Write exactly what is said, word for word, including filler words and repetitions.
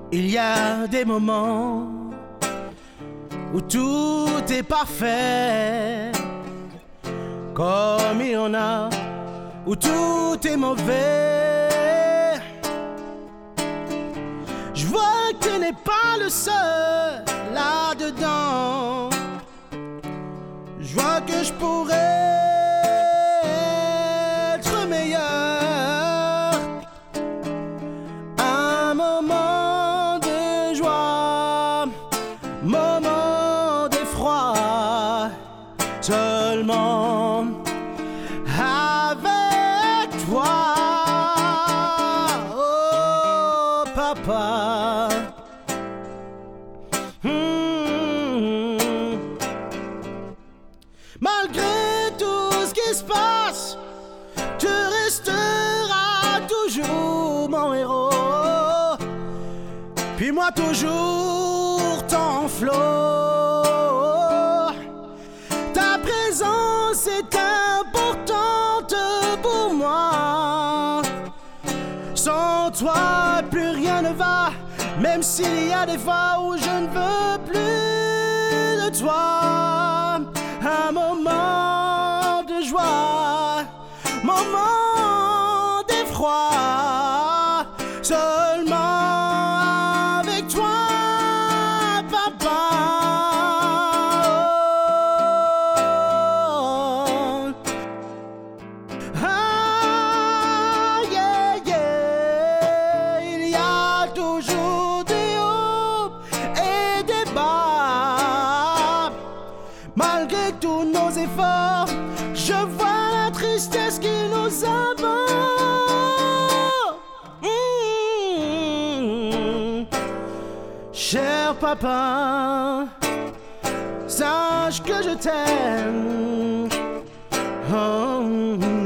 Il y a des moments où tout est parfait, comme il y en a où tout est mauvais. Je vois que tu n'es pas le seul là-dedans. Je vois que je pourrais être meilleur. Un moment de joie, moment d'effroi, seulement avec toi. Oh papa. Hmm. Malgré tout ce qui se passe, tu resteras toujours mon héros. Puis moi toujours ton flot. Ta présence est importante pour moi. Sans toi plus rien ne va, même s'il y a des fois où je ne veux plus de toi. Un moment de joie, moment d'effroi, seulement avec toi, papa. Oh. Ah, yeah, yeah. Il y a toujours des hauts et des bas. Malgré tous nos efforts, je vois la tristesse qui nous abat. Mmh. Cher papa, sache que je t'aime. Oh.